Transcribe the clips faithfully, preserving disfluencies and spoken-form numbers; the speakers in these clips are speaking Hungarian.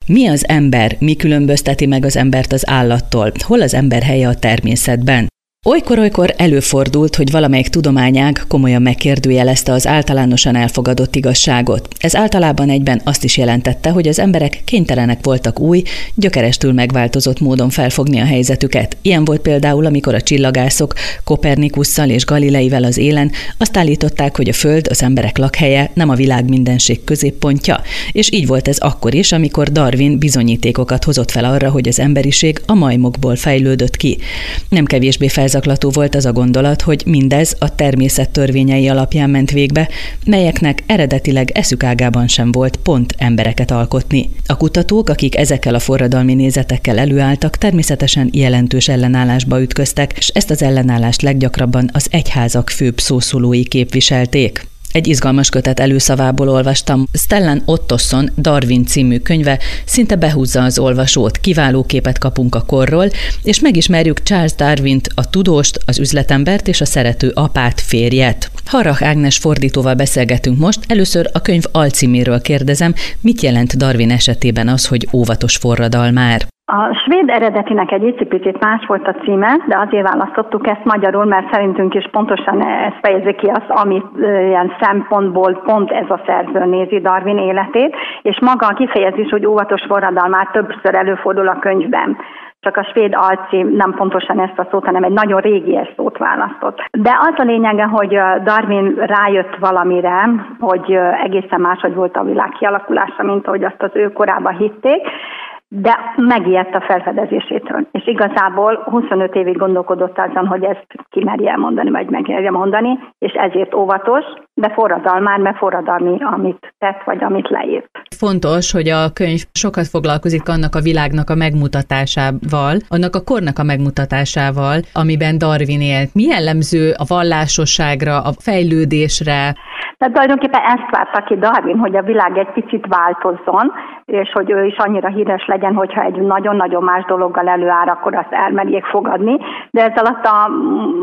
Mi az ember? Mi különbözteti meg az embert az állattól? Hol az ember helye a természetben? Olykor-olykor előfordult, hogy valamelyik tudományág komolyan megkérdőjelezte az általánosan elfogadott igazságot. Ez általában egyben azt is jelentette, hogy az emberek kénytelenek voltak új, gyökerestül megváltozott módon felfogni a helyzetüket. Ilyen volt például, amikor a csillagászok Kopernikusszal és Galileivel az élen azt állították, hogy a Föld az emberek lakhelye, nem a világ mindenség középpontja. És így volt ez akkor is, amikor Darwin bizonyítékokat hozott fel arra, hogy az emberiség a majmokból fejlődött ki. Nem kevésbé felzaklató volt az a gondolat, hogy mindez a természet törvényei alapján ment végbe, melyeknek eredetileg eszük ágában sem volt pont embereket alkotni. A kutatók, akik ezekkel a forradalmi nézetekkel előálltak, természetesen jelentős ellenállásba ütköztek, és ezt az ellenállást leggyakrabban az egyházak főbb szószólói képviselték. Egy izgalmas kötet előszavából olvastam. Stellan Ottosson Darwin című könyve szinte behúzza az olvasót, kiváló képet kapunk a korról, és megismerjük Charles Darwint, a tudóst, az üzletembert és a szerető apát, férjet. Harrach Ágnes fordítóval beszélgetünk most. Először a könyv alcíméről kérdezem, mit jelent Darwin esetében az, hogy óvatos forradalmár? A svéd eredetinek egy icipicit más volt a címe, de azért választottuk ezt magyarul, mert szerintünk is pontosan ez fejezi ki azt, amit ilyen szempontból pont ez a szerző nézi Darwin életét, és maga a kifejezés, hogy óvatos forradalmár többször előfordul a könyvben. Csak a svéd alcím nem pontosan ezt a szót, hanem egy nagyon régies szót választott. De az a lényege, hogy Darwin rájött valamire, hogy egészen máshogy volt a világ kialakulása, mint ahogy azt az ő korában hitték, de megijedt a felfedezésétől. És igazából huszonöt évig gondolkodott azon, hogy ezt kimerje mondani, vagy megmerje mondani, és ezért óvatos, de forradalmár, mert forradalmi, amit tett, vagy amit leírt. Fontos, hogy a könyv sokat foglalkozik annak a világnak a megmutatásával, annak a kornak a megmutatásával, amiben Darwin élt. Mi jellemző a vallásosságra, a fejlődésre? Tehát tulajdonképpen ezt várta ki Darwin, hogy a világ egy picit változzon, és hogy ő is annyira híres legyen, hogyha egy nagyon-nagyon más dologgal előáll, akkor azt elmerjék fogadni. De ez alatt a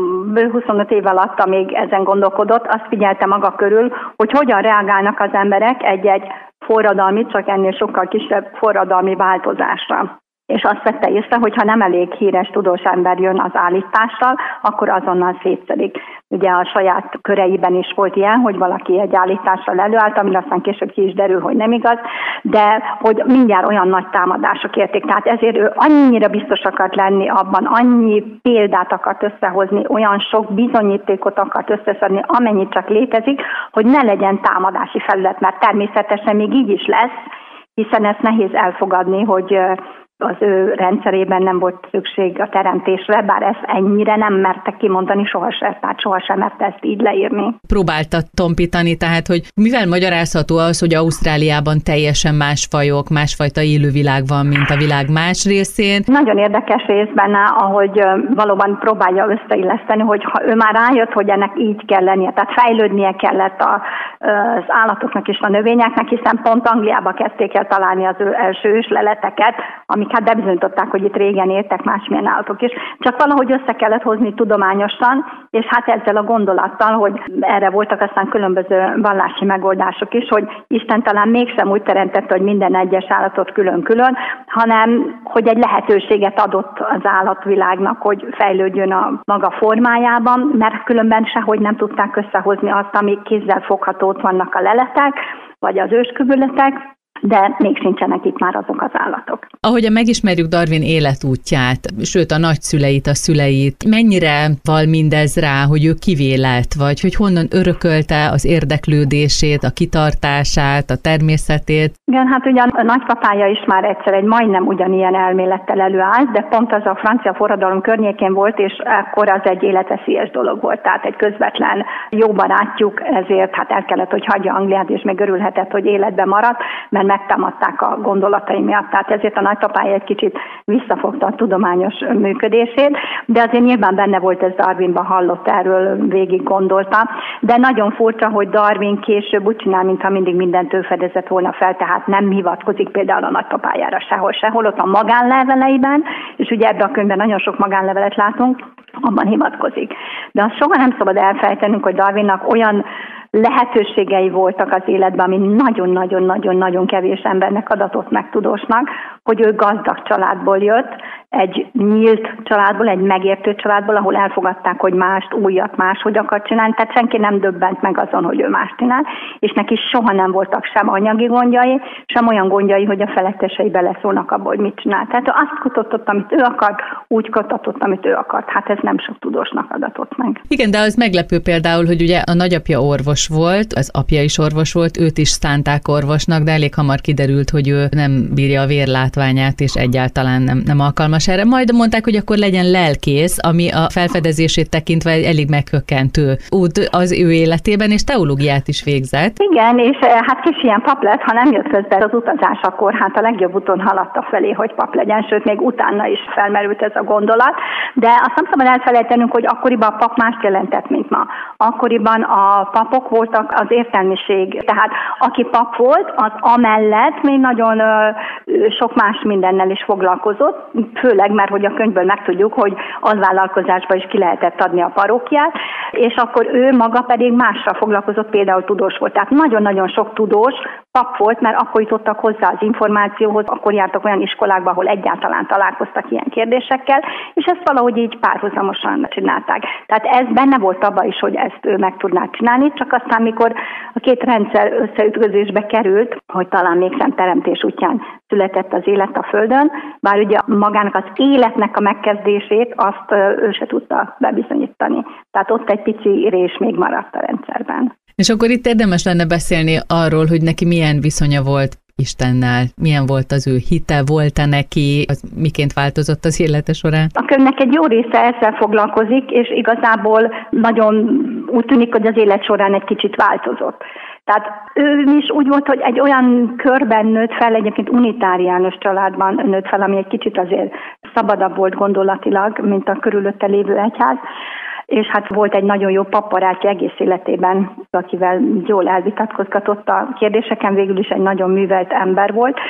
bő huszonöt év alatt, amíg ezen gondolkodott, azt figyelte maga körül, hogy hogyan reagálnak az emberek egy-egy forradalmi, csak ennél sokkal kisebb forradalmi változásra. És azt vette észre, hogy ha nem elég híres tudós ember jön az állítással, akkor azonnal szétszedik. Ugye a saját köreiben is volt ilyen, hogy valaki egy állítással előállt, amire aztán később ki is derül, hogy nem igaz, de hogy mindjárt olyan nagy támadások érték. Tehát ezért ő annyira biztos akart lenni abban, annyi példát akart összehozni, olyan sok bizonyítékot akart összeszedni, amennyit csak létezik, hogy ne legyen támadási felület, mert természetesen még így is lesz, hiszen ezt nehéz elfogadni, hogy az ő rendszerében nem volt szükség a teremtésre, bár ezt ennyire nem mertek kimondani sohasem, tehát sohasem merte ezt így leírni. Próbálta tompítani, tehát, hogy mivel magyarázható az, hogy Ausztráliában teljesen más fajok, másfajta élővilág van, mint a világ más részén? Nagyon érdekes rész benne, ahogy valóban próbálja összeilleszteni, hogy ha ő már rájött, hogy ennek így kell lennie, tehát fejlődnie kellett a, az állatoknak és a növényeknek, hiszen pont Angliába kezdték el találni az ő első ősleleteket, amik hát bebizonyították, hogy itt régen éltek másmilyen állatok is. Csak valahogy össze kellett hozni tudományosan, és hát ezzel a gondolattal, hogy erre voltak aztán különböző vallási megoldások is, hogy Isten talán mégsem úgy teremtette, hogy minden egyes állatot külön-külön, hanem hogy egy lehetőséget adott az állatvilágnak, hogy fejlődjön a maga formájában, mert különben sehogy nem tudták összehozni azt, ami kézzel fogható, ott vannak a leletek, vagy az őskövületek, de még sincsenek itt már azok az állatok. Ahogyan megismerjük Darwin életútját, sőt a nagyszüleit, a szüleit, mennyire val mindez rá, hogy ő kivé lett, vagy hogy honnan örökölte az érdeklődését, a kitartását, a természetét? Igen, hát ugyan a nagypapája is már egyszer egy majdnem ugyanilyen elmélettel előállt, de pont az a francia forradalom környékén volt, és akkor az egy életveszélyes dolog volt, tehát egy közvetlen jó barátjuk, ezért hát el kellett, hogy hagyja Angliát, és még örülhetett, hogy életben maradt, mert megtámadták a gondolatai miatt, tehát ezért a nagypapája egy kicsit visszafogta a tudományos működését, de azért nyilván benne volt ez Darwinban, hallott erről, végig gondolta, de nagyon furcsa, hogy Darwin később úgy csinál, mintha mindig mindent ő fedezett volna fel, tehát nem hivatkozik például a nagypapájára sehol, sehol, ott a magánleveleiben, és ugye ebben a könyvben nagyon sok magánlevelet látunk, abban hivatkozik. De azt soha nem szabad elfelejtenünk, hogy Darwinnak olyan lehetőségei voltak az életben, ami nagyon-nagyon-nagyon-nagyon kevés embernek adatott meg tudósnak, hogy ő gazdag családból jött, egy nyílt családból, egy megértő családból, ahol elfogadták, hogy mást, újat, máshogy akar csinálni, tehát senki nem döbbent meg azon, hogy ő mást csinál, és neki soha nem voltak sem anyagi gondjai, sem olyan gondjai, hogy a felettesei beleszólnak abból, hogy mit csinál. Tehát ő azt kutatott, amit ő akart, úgy kutatott, amit ő akart. Hát ez nem sok tudósnak adatott meg. Igen, de az meglepő például, hogy ugye a nagyapja orvos volt, az apja is orvos volt, őt is szánták orvosnak, de elég hamar kiderült, hogy ő nem bírja a vérlátványát, és egyáltalán nem, nem alkalmas erre. Majd mondták, hogy akkor legyen lelkész, ami a felfedezését tekintve elég meghökkentő út az ő életében, és teológiát is végzett. Igen, és hát kis ilyen pap lett, ha nem jött közben az utazás, akkor hát a legjobb úton haladta felé, hogy pap legyen, sőt, még utána is felmerült ez a gondolat, de azt nem szabad elfelejtenünk, hogy akkoriban a pap mást jelentett, mint ma. Akkoriban a papok voltak az értelmiség, tehát aki pap volt, az amellett még nagyon sok más mindennel is foglalkozott, főleg, mert hogy a könyvből megtudjuk, hogy alvállalkozásba is ki lehetett adni a parókiát, és akkor ő maga pedig mással foglalkozott, például tudós volt. Tehát nagyon-nagyon sok tudós pap volt, mert akkor jutottak hozzá az információhoz, akkor jártak olyan iskolákba, ahol egyáltalán találkoztak ilyen kérdésekkel, és ezt valahogy így párhuzamosan csinálták. Tehát ez benne volt abban is, hogy ezt ő meg tudná csinálni, csak aztán, mikor a két rendszer összeütközésbe került, hogy talán mégsem teremtés útján született az élet a Földön, bár ugye magának az életnek a megkezdését azt ő se tudta bebizonyítani. Tehát ott egy pici rés még maradt a rendszerben. És akkor itt érdemes lenne beszélni arról, hogy neki milyen viszonya volt Istennel, milyen volt az ő hite, volt-e neki, az miként változott az élete során? A könyvnek egy jó része ezzel foglalkozik, és igazából nagyon úgy tűnik, hogy az élet során egy kicsit változott. Tehát ő is úgy volt, hogy egy olyan körben nőtt fel, egyébként unitáriánus családban nőtt fel, ami egy kicsit azért szabadabb volt gondolatilag, mint a körülötte lévő egyház, és hát volt egy nagyon jó papbarátja egész életében, akivel jól elvitatkozgatott a kérdéseken, végül is egy nagyon művelt ember volt.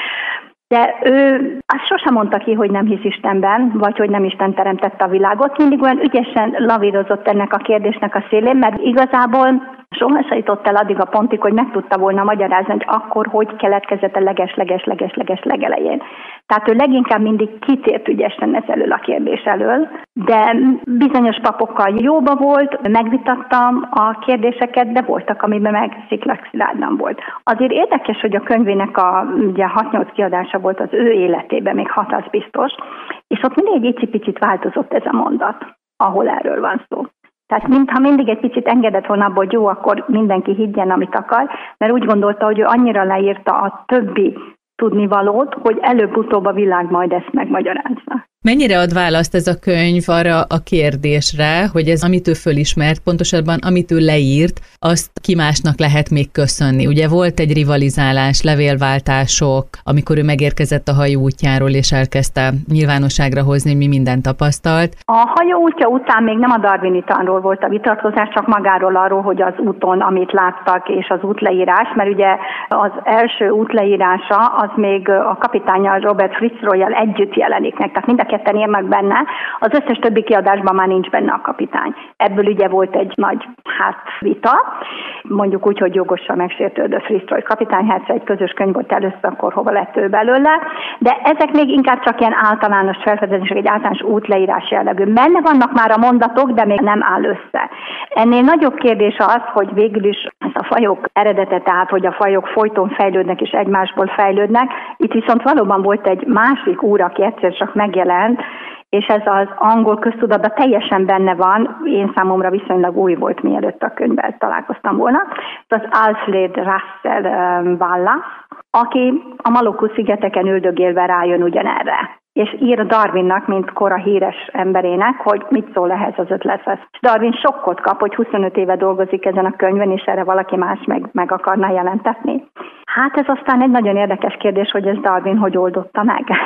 De ő azt sosem mondta ki, hogy nem hisz Istenben, vagy hogy nem Isten teremtette a világot. Mindig olyan ügyesen lavírozott ennek a kérdésnek a szélén, mert igazából soha se jutott el addig a pontig, hogy meg tudta volna magyarázni, hogy akkor hogy keletkezett a leges-leges-leges-leges legelején. Tehát ő leginkább mindig kitért ügyesen ez elől a kérdés elől, de bizonyos papokkal jóba volt, megvitattam a kérdéseket, de voltak, amiben meg sziklak-szilárd volt. Azért érdekes, hogy a könyvének a ugye hat-nyolc kiadása volt az ő életében, még hat az biztos, és ott mindig egy icipicit változott ez a mondat, ahol erről van szó. Tehát mintha mindig egy picit engedett volna abból, hogy jó, akkor mindenki higgyen, amit akar, mert úgy gondolta, hogy ő annyira leírta a többi tudnivalót, hogy előbb-utóbb a világ majd ezt megmagyarázza. Mennyire ad választ ez a könyv arra a kérdésre, hogy ez, amit ő fölismert, pontosabban amit ő leírt, azt ki másnak lehet még köszönni? Ugye volt egy rivalizálás, levélváltások, amikor ő megérkezett a hajó útjáról, és elkezdte nyilvánosságra hozni, mi mindent tapasztalt. A hajó útja után még nem a darwini tanról volt a vitatkozás, csak magáról arról, hogy az úton, amit láttak, és az útleírás, mert ugye az első útleírása az még a kapitánnyal, Robert Fitzroy-jal együtt jelenik meg, tehát mind a ketten írnak benne, az összes többi kiadásban már nincs benne a kapitány. Ebből ugye volt egy nagy hát vita, mondjuk úgy, hogy jogosan megsértődött Fitzroy kapitány, hát egy közös könyv volt először, akkor hova lett ő belőle, de ezek még inkább csak ilyen általános felfedezések, egy általános útleírás jellegű. Benne vannak már a mondatok, de még nem áll össze. Ennél nagyobb kérdés az, hogy végül is ez a fajok eredete, tehát hogy a fajok folyton fejlődnek és egymásból fejlődnek. Itt viszont valóban volt egy másik úr, aki egyszer csak megjelent, és ez az angol köztudatban teljesen benne van, én számomra viszonylag új volt, mielőtt a könyvvel találkoztam volna. Ez az Alfred Russel Wallace, aki a Maluku-szigeteken üldögélve rájön ugyanerre. És ír Darwinnak, mint kora híres emberének, hogy mit szól ehhez az ötlethez. Darwin sokkot kap, hogy huszonöt éve dolgozik ezen a könyvön, és erre valaki más meg, meg akarná jelentetni. Hát ez aztán egy nagyon érdekes kérdés, hogy ez Darwin hogy oldotta meg.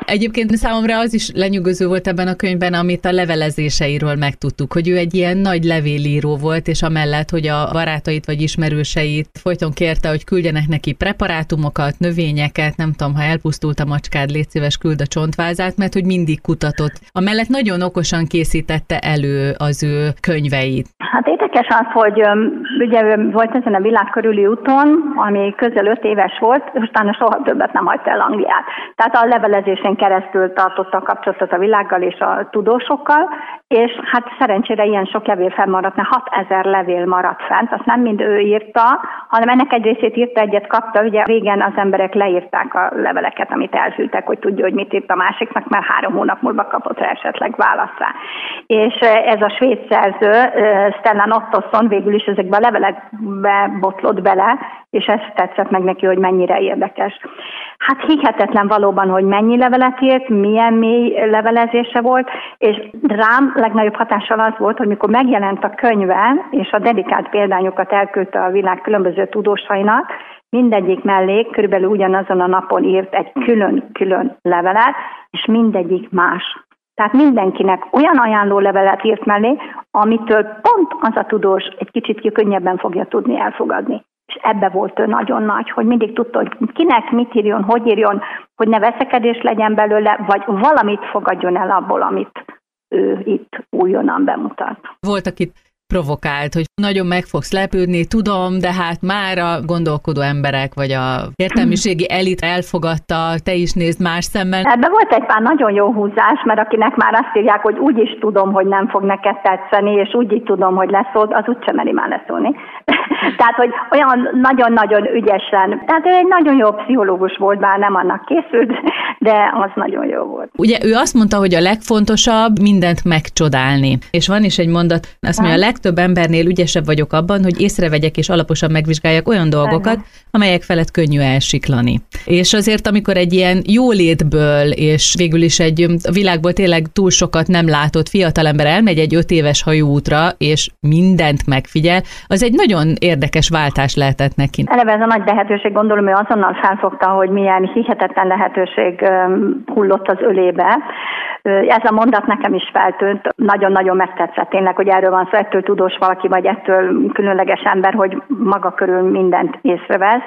Egyébként számomra az is lenyűgöző volt ebben a könyvben, amit a levelezéseiről megtudtuk, hogy ő egy ilyen nagy levélíró volt, és amellett, hogy a barátait vagy ismerőseit folyton kérte, hogy küldjenek neki preparátumokat, növényeket, nem tudom, ha elpusztult a macskád, légy szíves, küld a csontvázát, mert hogy mindig kutatott. Amellett nagyon okosan készítette elő az ő könyveit. Hát érdekes az, hogy ugye volt ezen a világ körüli úton, ami közel öt éves volt, és utána soha többet nem hagyta el Angliát. Tehát a levelezésén keresztül tartotta a kapcsolatot a világgal és a tudósokkal, és hát szerencsére ilyen sok levél fennmaradt, mert hatezer levél maradt fent, azt nem mind ő írta, hanem ennek egy részét írta, egyet kapta, ugye régen az emberek leírták a leveleket, amit elfültek, hogy tudja, hogy mit írt a másiknak, mert három hónap múlva kapott rá esetleg választ rá. És ez a svéd szerző, Stellan Ottosson végül is ezekbe a levelekbe botlott bele, és ez tetszett meg neki, hogy mennyire érdekes. Hát hihetetlen valóban, hogy mennyi levelet írt, milyen mély levelezése volt, és rám legnagyobb hatással az volt, hogy mikor megjelent a könyve, és a dedikált példányokat elküldte a világ különböző tudósainak, mindegyik mellé körülbelül ugyanazon a napon írt egy külön-külön levelet, és mindegyik más. Tehát mindenkinek olyan ajánló levelet írt mellé, amitől pont az a tudós egy kicsit könnyebben fogja tudni elfogadni. És ebbe volt ő nagyon nagy, hogy mindig tudta, hogy kinek mit írjon, hogy írjon, hogy ne veszekedés legyen belőle, vagy valamit fogadjon el abból, amit ő itt újonnan bemutat. Volt, akit provokált, hogy nagyon meg fogsz lepődni, tudom, de hát már a gondolkodó emberek, vagy a értelmiségi elit elfogadta, te is nézd más szemmel. Ebben volt egy pár nagyon jó húzás, mert akinek már azt írják, hogy úgy is tudom, hogy nem fog neked tetszeni, és úgy így tudom, hogy leszólt, az úgysem meri már leszólni. Tehát, hogy olyan nagyon-nagyon ügyesen, tehát ő egy nagyon jó pszichológus volt, bár nem annak készült, de az nagyon jó volt. Ugye ő azt mondta, hogy a legfontosabb mindent megcsodálni. És van is egy mondat, azt mondja, a legtöbb embernél ügyesebb vagyok abban, hogy észrevegyek és alaposan megvizsgáljak olyan dolgokat, amelyek felett könnyű elsiklani. És azért, amikor egy ilyen jólétből, és végül is egy világból tényleg túl sokat nem látott fiatalember elmegy egy öt éves hajóútra, és mindent megfigyel, az egy nagyon érdekes váltás lehetett neki. Eleve ez a nagy lehetőség, gondolom, ő azonnal felfogta, hogy milyen hihetetlen lehetőség hullott az ölébe. Ez a mondat nekem is feltűnt, nagyon-nagyon megtetszett tényleg, hogy erről van szó, ettől tudós valaki, vagy ettől különleges ember, hogy maga körül mindent észrevesz.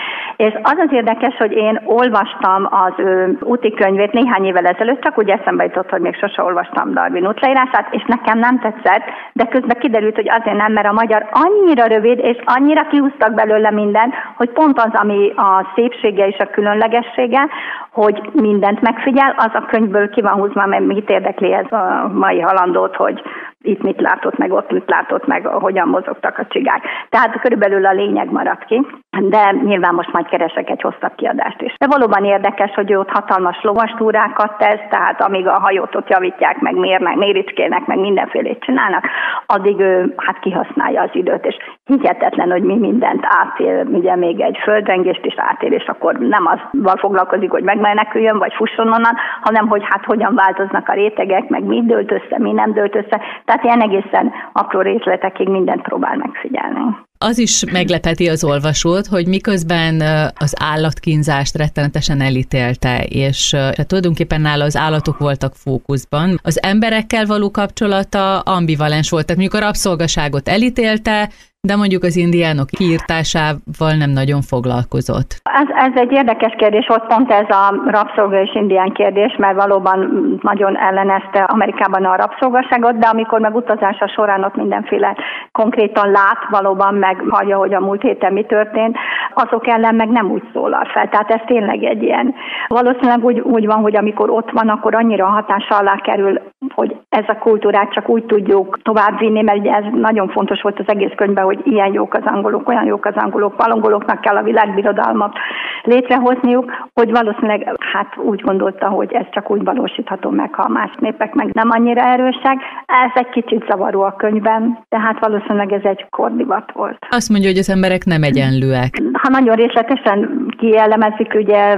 És az az érdekes, hogy én olvastam az ő úti könyvét néhány évvel ezelőtt, csak úgy eszembe jutott, hogy még sose olvastam Darwin útleírását, és nekem nem tetszett, de közben kiderült, hogy azért nem, mert a magyar annyira rövid, és annyira kihúztak belőle mindent, hogy pont az, ami a szépsége és a különlegessége, hogy mindent megfigyel, az a könyvből ki van húzva, mert mit érdekli ez a mai halandót, hogy itt mit látott meg, ott mit látott meg, hogyan mozogtak a csigák. Tehát körülbelül a lényeg maradt ki, de nyilván most majd keresek egy hosszabb kiadást is. De valóban érdekes, hogy ő ott hatalmas lovastúrákat tesz, tehát amíg a hajót ott javítják, meg mérnek, méricskének, meg mindenfélét csinálnak, addig ő hát kihasználja az időt, és hihetetlen, hogy mi mindent átél, ugye még egy földrengést is átél, és akkor nem azzal foglalkozik, hogy megmeneküljön, vagy fusson onnan, hanem hogy hát hogyan változnak a rétegek, meg mi dőlt össze, mi nem dőlt össze. Tehát ilyen egészen apró részletekig mindent próbál megfigyelni. Az is meglepheti az olvasót, hogy miközben az állatkínzást rettenetesen elítélte, és tulajdonképpen nála az állatok voltak fókuszban, az emberekkel való kapcsolata ambivalens volt. Tehát mondjuk a rabszolgaságot elítélte, de mondjuk az indiánok kiirtásával nem nagyon foglalkozott. Ez, ez egy érdekes kérdés volt, pont ez a rabszolga és indián kérdés, mert valóban nagyon ellenezte Amerikában a rabszolgaságot, de amikor meg utazása során ott mindenféle konkrétan lát valóban, meg hallja, hogy a múlt héten mi történt, azok ellen meg nem úgy szólal fel. Tehát ez tényleg egy ilyen. Valószínűleg úgy, úgy van, hogy amikor ott van, akkor annyira hatása alá kerül, hogy ez a kultúrát csak úgy tudjuk továbbvinni, mert ugye ez nagyon fontos volt az egész könyvben, hogy ilyen jók az angolok, olyan jók az angolok, valangoloknak kell a világbirodalmat létrehozniuk, hogy valószínűleg hát úgy gondolta, hogy ez csak úgy valósítható meg, ha más népek meg nem annyira erősek. Ez egy kicsit zavaró a könyvben, tehát valószínűleg ez egy kordivat volt. Azt mondja, hogy az emberek nem egyenlőek. Ha nagyon részletesen kielemezik, ugye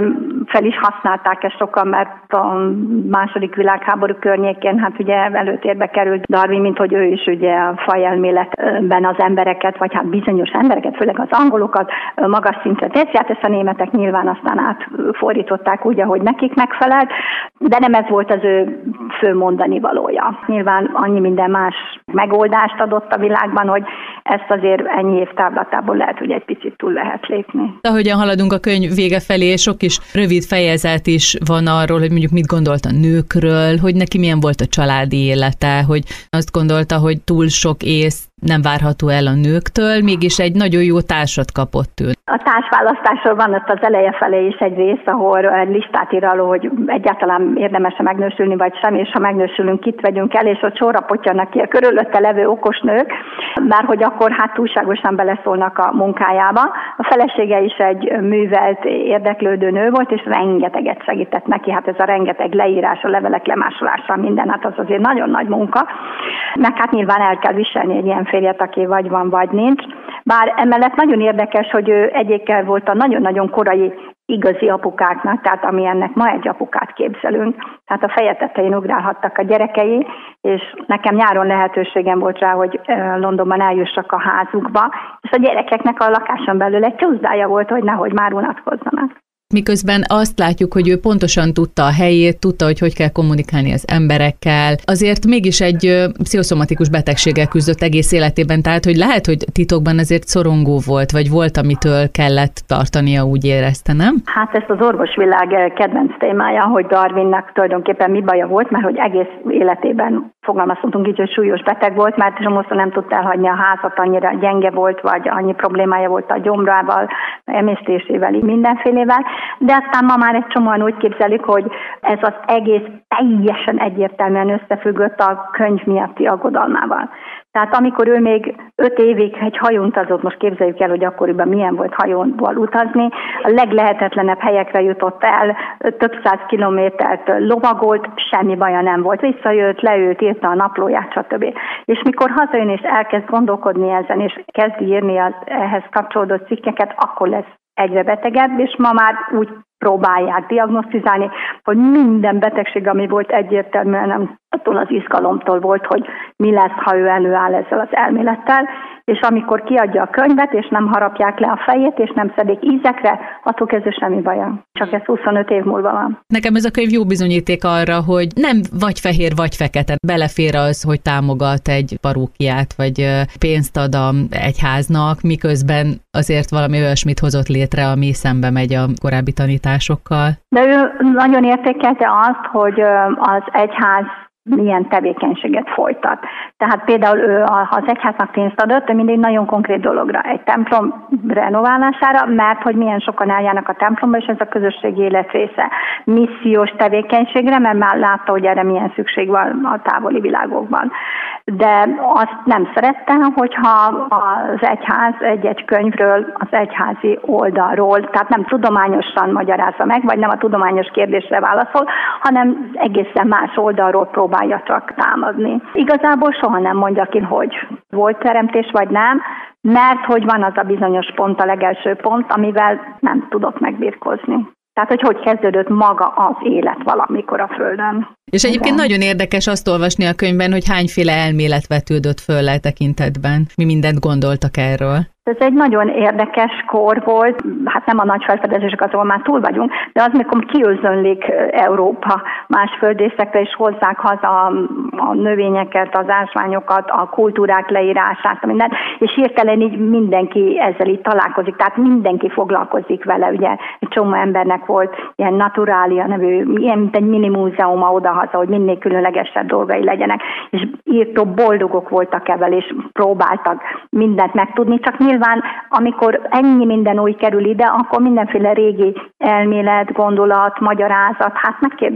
fel is használták ezt sokan, mert a második világháború környékén hát ugye előtérbe került Darwin, mint hogy ő is ugye a fajelméletben az embereket, vagy hát bizonyos embereket, főleg az angolokat magas szintre teszi, hát ezt a németek nyilván aztán átfordították úgy, ahogy nekik megfelelt, de nem ez volt az ő fő mondani valója. Nyilván annyi minden más megoldást adott a világban, hogy ezt azért ennyi év távlatából lehet, hogy egy picit túl lehet lépni. Ahogyan haladunk a könyv vége felé, sok is rövid fejezet is van arról, hogy mondjuk mit gondolt a nőkről, hogy neki milyen volt a családi élete, hogy azt gondolta, hogy túl sok ész nem várható el a nőktől, mégis egy nagyon jó társat kapott ő. A társválasztásról van ott az eleje felé is egy rész, ahol egy listát ír arról, hogy egyáltalán érdemes-e megnősülni, vagy sem, és ha megnősülünk, kit vegyünk el, és ott sorra potyanak ki a körülötte levő okos nők, mert hogy akkor hát túlságosan beleszólnak a munkájába. A felesége is egy művelt, érdeklődő nő volt, és rengeteget segített neki, hát ez a rengeteg leírás, a levelek lemásolása, minden, hát az azért nagyon nagy munka. Meg hát nyilván el kell viselni egy ilyen férjet, aki vagy van, vagy nincs. Bár emellett nagyon érdekes, hogy ő egyikkel volt a nagyon-nagyon korai igazi apukáknak, tehát ami ennek ma egy apukát képzelünk. Tehát a feje tetején ugrálhattak a gyerekei, és nekem nyáron lehetőségem volt rá, hogy Londonban eljussak a házukba, és a gyerekeknek a lakáson belül egy csúszdája volt, hogy nehogy már unatkozzanak. Miközben azt látjuk, hogy ő pontosan tudta a helyét, tudta, hogy hogy kell kommunikálni az emberekkel. Azért mégis egy pszichoszomatikus betegséggel küzdött egész életében, tehát hogy lehet, hogy titokban azért szorongó volt, vagy volt, amitől kellett tartania, úgy érezte, nem? Hát ez az orvosvilág kedvenc témája, hogy Darwinnak tulajdonképpen mi baja volt, mert hogy egész életében fogalmazhatunk így, hogy súlyos beteg volt, mert csomószor nem tudta elhagyni a házat, annyira gyenge volt, vagy annyi problémája volt a gyomrával, emésztésével, mindenfélével. De aztán ma már egy csomóan úgy képzelik, hogy ez az egész teljesen egyértelműen összefüggött a könyv miatti aggodalmával. Tehát amikor ő még öt évig egy hajón utazott, most képzeljük el, hogy akkoriban milyen volt hajóval utazni, a leglehetetlenebb helyekre jutott el, több száz kilométert lovagolt, semmi baja nem volt. Visszajött, leült, írta a naplóját, stb. És mikor hazajön és elkezd gondolkodni ezen, és kezd írni az ehhez kapcsolódó cikkeket, akkor lesz egyre betegebb, és ma már úgy próbálják diagnosztizálni, hogy minden betegség, ami volt, egyértelműen nem attól az izgalomtól volt, hogy mi lesz, ha ő előáll ezzel az elmélettel, és amikor kiadja a könyvet, és nem harapják le a fejét, és nem szedik ízekre, attól kezdve semmi baja. Csak ez huszonöt év múlva van. Nekem ez a könyv jó bizonyíték arra, hogy nem vagy fehér, vagy fekete. Belefér az, hogy támogat egy parókiát, vagy pénzt ad a egyháznak, miközben azért valami olyasmit hozott létre, ami szembe megy a korábbi tanításokkal. De ő nagyon értékelte azt, hogy az egyház milyen tevékenységet folytat. Tehát például ő, ha az egyháznak pénzt adott, ő mindig nagyon konkrét dologra, egy templom renoválására, mert hogy milyen sokan eljárnak a templomba, és ez a közösségi élet része. Missziós tevékenységre, mert már látta, hogy erre milyen szükség van a távoli világokban. De azt nem szerette, hogyha az egyház egy-egy könyvről, az egyházi oldalról, tehát nem tudományosan magyarázza meg, vagy nem a tudományos kérdésre válaszol, hanem egészen más oldalról próbálja csak támadni. Igazából soha nem mondja ki, hogy volt teremtés, vagy nem, mert hogy van az a bizonyos pont, a legelső pont, amivel nem tudok megbirkózni. Tehát, hogy hogy kezdődött maga az élet valamikor a Földön. És egyébként igen, nagyon érdekes azt olvasni a könyvben, hogy hányféle elmélet vetődött föl le tekintetben. Mi mindent gondoltak erről. Ez egy nagyon érdekes kor volt, hát nem a nagy felfedezések, azon már túl vagyunk, de az, mikor kiözönlik Európa más földrészekre, és hozzák haza a, a növényeket, az ásványokat, a kultúrák leírását, mindent, és hirtelen így mindenki ezzel így találkozik, tehát mindenki foglalkozik vele, ugye egy csomó embernek volt ilyen Naturalia nevű, ilyen mint egy mini múzeuma odahaza, hogy minél különlegesebb dolgai legyenek, és írtó boldogok voltak ebben, és próbáltak mindent megtudni, csak nyilván, amikor ennyi minden új kerül ide, akkor mindenféle régi elmélet, gondolat, magyarázat, hát megkérdőjelezi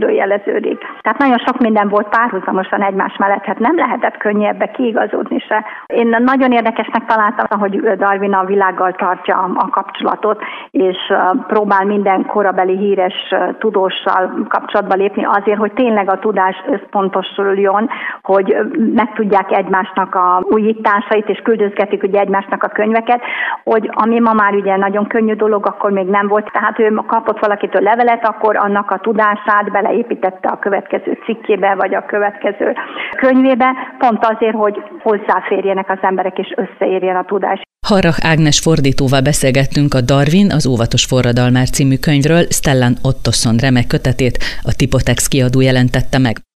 rendeződik. Tehát nagyon sok minden volt párhuzamosan egymás mellett, hát nem lehetett könnyebbe kiigazodni se. Én nagyon érdekesnek találtam, hogy Darwin a világgal tartja a kapcsolatot, és próbál minden korabeli híres tudóssal kapcsolatba lépni azért, hogy tényleg a tudás összpontosuljon, hogy megtudják egymásnak a újításait, és küldözgetik ugye egymásnak a könyveket, hogy ami ma már ugye nagyon könnyű dolog, akkor még nem volt. Tehát ő kapott valakitől levelet, akkor annak a tudását beleépítette a következő cikkébe, vagy a következő könyvébe, pont azért, hogy hozzáférjenek az emberek, és összeérjen a tudás. Harrach Ágnes fordítóval beszélgettünk a Darwin, az óvatos forradalmár című könyvről, Stellan Ottosson remek kötetét a Tipotex kiadó jelentette meg.